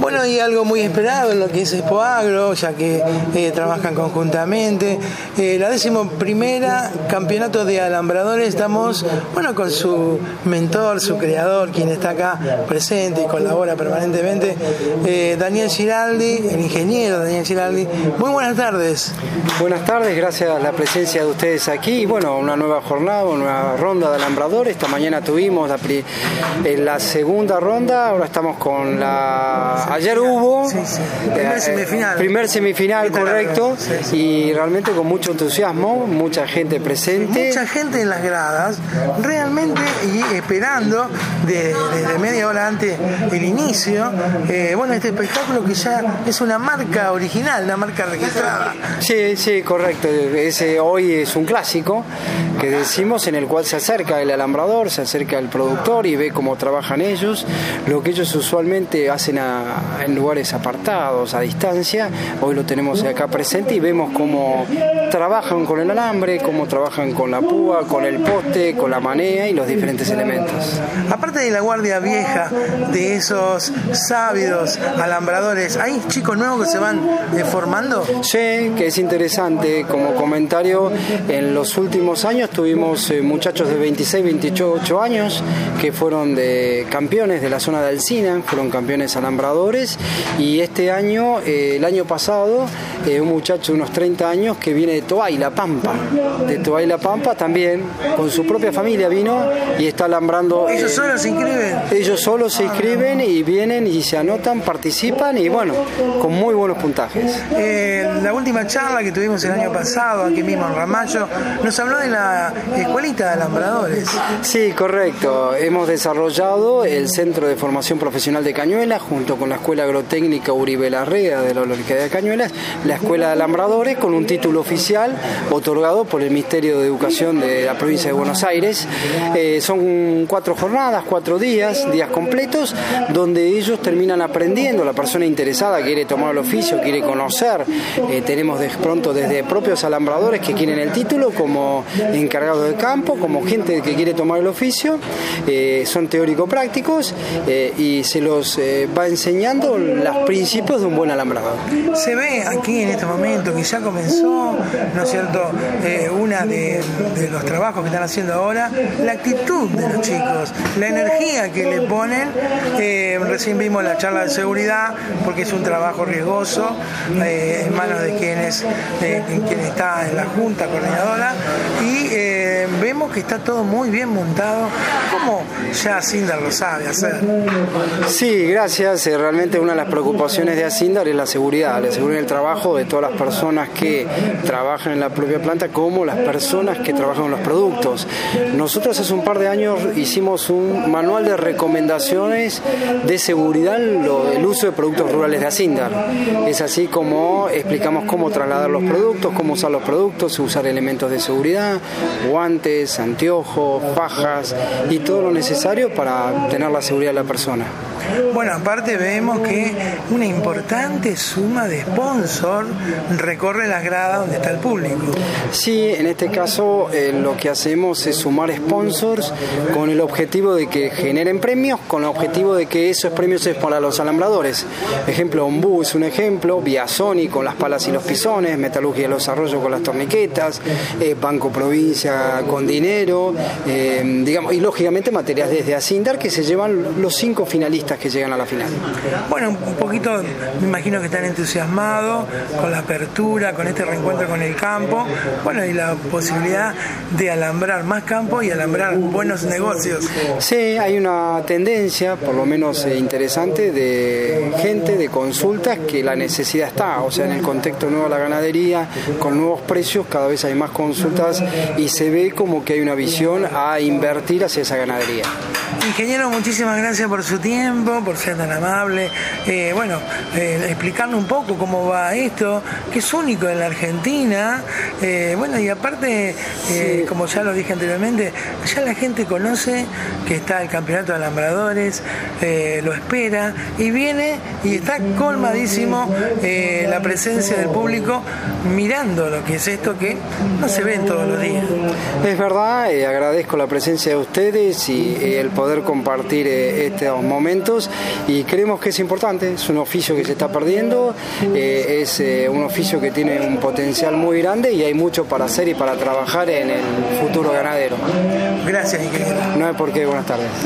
Bueno, y algo muy esperado en lo que es Expo Agro, ya que trabajan conjuntamente. La 11ª Campeonato de Alambradores, estamos, bueno, con su mentor, su creador, quien está acá presente y colabora permanentemente, Daniel Giraldi, el ingeniero Daniel Giraldi. Muy buenas tardes. Buenas tardes, gracias a la presencia de ustedes aquí. Bueno, una nueva jornada, una nueva ronda de alambradores. Esta mañana tuvimos la segunda ronda, ahora estamos con ayer hubo primer semifinal, correcto, y realmente con mucho entusiasmo, mucha gente presente. Mucha gente en las gradas, realmente, y esperando desde media hora antes del inicio, bueno, este espectáculo que ya es una marca original, una marca registrada. Sí, correcto. Hoy es un clásico que decimos, en el cual se acerca el alambrador, se acerca el productor y ve cómo trabajan ellos, lo que ellos usualmente hacen en lugares apartados, a distancia. Hoy lo tenemos acá presente y vemos cómo trabajan con el alambre, cómo trabajan con la púa, con el poste, con la manea y los diferentes elementos. Aparte de la guardia vieja, de esos sábidos alambradores, ¿hay chicos nuevos que se van formando? Sí, que es interesante. Como comentario, en los últimos años tuvimos muchachos de 26, 28 años que fueron campeones de la zona de Alsina, fueron campeones alambradores, y este año, el año pasado, un muchacho de unos 30 años que viene de Toay La Pampa. De Toay La Pampa también, con su propia familia vino y está alambrando. ¿Ellos solos se inscriben? Ellos solos se inscriben y vienen y se anotan, participan y bueno, con muy buenos puntajes. La última charla que tuvimos el año pasado, aquí mismo en Ramallo, nos habló de la escuelita de alambradores. Sí, correcto. Hemos desarrollado el Centro de Formación Profesional de Cañuelas junto con la Escuela Agrotécnica Uribe Larrea de la localidad de Cañuelas, la Escuela de Alambradores, con un título oficial otorgado por el Ministerio de Educación de la provincia de Buenos Aires. Son 4 jornadas, 4 días completos, donde ellos terminan aprendiendo. La persona interesada quiere tomar el oficio, quiere conocer. Tenemos de pronto desde propios alambradores que quieren el título, como encargados de campo, como gente que quiere tomar el oficio. Son teórico-prácticos y se los va enseñando los principios de un buen alambrador. Se ve aquí en este momento que ya comenzó, ¿no es cierto?, una de los trabajos que están haciendo ahora, la actitud de los chicos, la energía que le ponen. Recién vimos la charla de seguridad, porque es un trabajo riesgoso, en manos de quien está en la junta coordinadora, y vemos que está todo muy bien montado, como ya Asindar lo sabe hacer. Sí, gracias. Realmente una de las preocupaciones de Asindar es la seguridad del trabajo de todas las personas que trabajan en la propia planta, como las personas que trabajan en los productos. Nosotros hace un par de años hicimos un manual de recomendaciones de seguridad el uso de productos rurales de Asindar. Es así como explicamos cómo trasladar los productos, cómo usar los productos, usar elementos de seguridad, guantes, anteojos, fajas y todo lo necesario para tener la seguridad de la persona. Bueno, aparte vemos que una importante suma de sponsor recorre las gradas donde está el público. Sí, en este caso lo que hacemos es sumar sponsors con el objetivo de que generen premios, con el objetivo de que esos premios es para los alambradores. Ejemplo, Ombú es un ejemplo, Biasoni con las palas y los pisones, Metalurgia de los Arroyos con las torniquetas, Banco Provincia con dinero, y lógicamente materiales desde Asindar, que se llevan los 5 finalistas que llegan a la final. Bueno, un poquito me imagino que están entusiasmados con la apertura, con este reencuentro con el campo, bueno, y la posibilidad de alambrar más campo y alambrar buenos negocios. Sí, hay una tendencia, por lo menos interesante, de gente, de consultas, que la necesidad está, o sea, en el contexto nuevo de la ganadería, con nuevos precios, cada vez hay más consultas y se ve como que hay una visión a invertir hacia esa ganadería. Ingeniero, muchísimas gracias por su tiempo, por ser tan amable. Explicarnos un poco cómo va esto, que es único en la Argentina. Y aparte, como ya lo dije anteriormente, ya la gente conoce que está el Campeonato de Alambradores, lo espera y viene y está colmadísimo la presencia del público mirando lo que es esto que no se ven todos los días. Es verdad, agradezco la presencia de ustedes y el poder poder compartir estos momentos, y creemos que es importante, es un oficio que se está perdiendo, es un oficio que tiene un potencial muy grande y hay mucho para hacer y para trabajar en el futuro ganadero. Gracias, ingeniero. No hay por qué, buenas tardes.